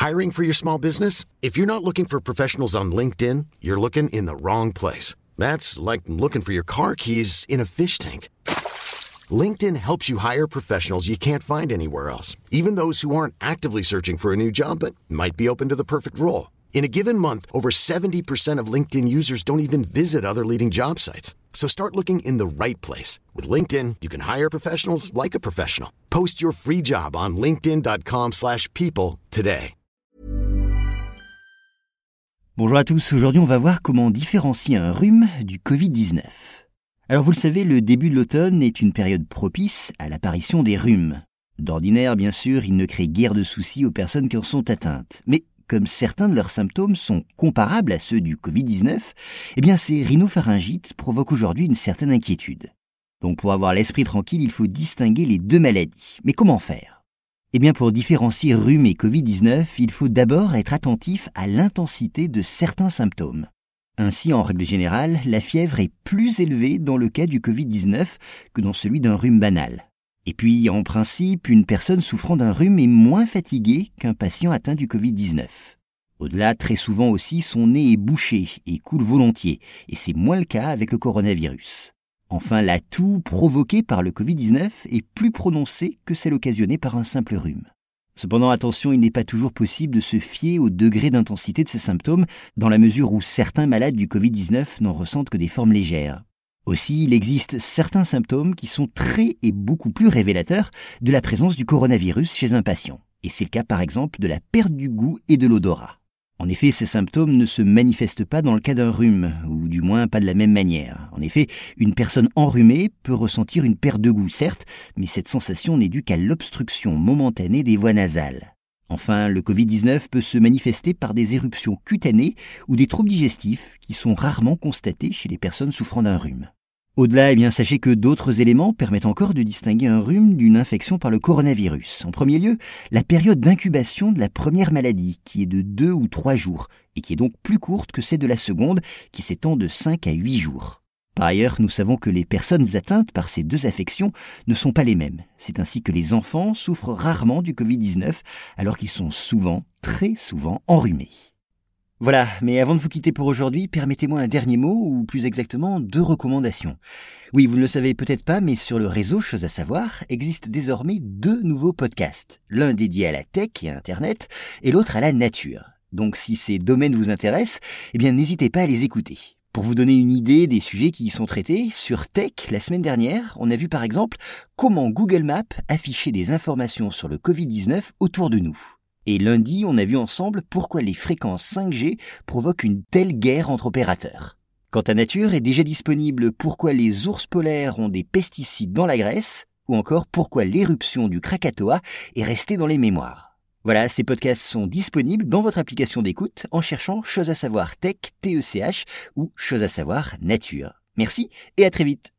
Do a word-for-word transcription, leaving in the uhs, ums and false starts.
Hiring for your small business? If you're not looking for professionals on LinkedIn, you're looking in the wrong place. That's like looking for your car keys in a fish tank. LinkedIn helps you hire professionals you can't find anywhere else, even those who aren't actively searching for a new job but might be open to the perfect role. In a given month, over seventy percent of LinkedIn users don't even visit other leading job sites. So start looking in the right place. With LinkedIn, you can hire professionals like a professional. Post your free job on linkedin dot com slash people today. Bonjour à tous, aujourd'hui on va voir comment différencier un rhume du covid dix-neuf. Alors vous le savez, le début de l'automne est une période propice à l'apparition des rhumes. D'ordinaire, bien sûr, il ne crée guère de soucis aux personnes qui en sont atteintes. Mais comme certains de leurs symptômes sont comparables à ceux du covid dix-neuf, eh bien ces rhinopharyngites provoquent aujourd'hui une certaine inquiétude. Donc pour avoir l'esprit tranquille, il faut distinguer les deux maladies. Mais comment faire ? Eh bien pour différencier rhume et covid dix-neuf, il faut d'abord être attentif à l'intensité de certains symptômes. Ainsi, en règle générale, la fièvre est plus élevée dans le cas du covid dix-neuf que dans celui d'un rhume banal. Et puis, en principe, une personne souffrant d'un rhume est moins fatiguée qu'un patient atteint du covid dix-neuf. Au-delà, très souvent aussi, son nez est bouché et coule volontiers, et c'est moins le cas avec le coronavirus. Enfin, la toux provoquée par le covid dix-neuf est plus prononcée que celle occasionnée par un simple rhume. Cependant, attention, il n'est pas toujours possible de se fier au degré d'intensité de ces symptômes, dans la mesure où certains malades du covid dix-neuf n'en ressentent que des formes légères. Aussi, il existe certains symptômes qui sont très et beaucoup plus révélateurs de la présence du coronavirus chez un patient. Et c'est le cas par exemple de la perte du goût et de l'odorat. En effet, ces symptômes ne se manifestent pas dans le cas d'un rhume, ou du moins pas de la même manière. En effet, une personne enrhumée peut ressentir une perte de goût, certes, mais cette sensation n'est due qu'à l'obstruction momentanée des voies nasales. Enfin, le covid dix-neuf peut se manifester par des éruptions cutanées ou des troubles digestifs qui sont rarement constatés chez les personnes souffrant d'un rhume. Au-delà, eh bien, sachez que d'autres éléments permettent encore de distinguer un rhume d'une infection par le coronavirus. En premier lieu, la période d'incubation de la première maladie, qui est de deux ou trois jours, et qui est donc plus courte que celle de la seconde, qui s'étend de cinq à huit jours. Par ailleurs, nous savons que les personnes atteintes par ces deux affections ne sont pas les mêmes. C'est ainsi que les enfants souffrent rarement du covid dix-neuf, alors qu'ils sont souvent, très souvent, enrhumés. Voilà, mais avant de vous quitter pour aujourd'hui, permettez-moi un dernier mot, ou plus exactement deux recommandations. Oui, vous ne le savez peut-être pas, mais sur le réseau Chose à savoir, existent désormais deux nouveaux podcasts. L'un dédié à la tech et à Internet, et l'autre à la nature. Donc si ces domaines vous intéressent, eh bien n'hésitez pas à les écouter. Pour vous donner une idée des sujets qui y sont traités, sur Tech, la semaine dernière, on a vu par exemple comment Google Maps affichait des informations sur le covid dix-neuf autour de nous. Et lundi, on a vu ensemble pourquoi les fréquences cinq G provoquent une telle guerre entre opérateurs. Quant à Nature, est déjà disponible pourquoi les ours polaires ont des pesticides dans la graisse, ou encore pourquoi l'éruption du Krakatoa est restée dans les mémoires. Voilà, ces podcasts sont disponibles dans votre application d'écoute en cherchant Chose à savoir Tech, T E C H, ou Chose à savoir Nature. Merci et à très vite.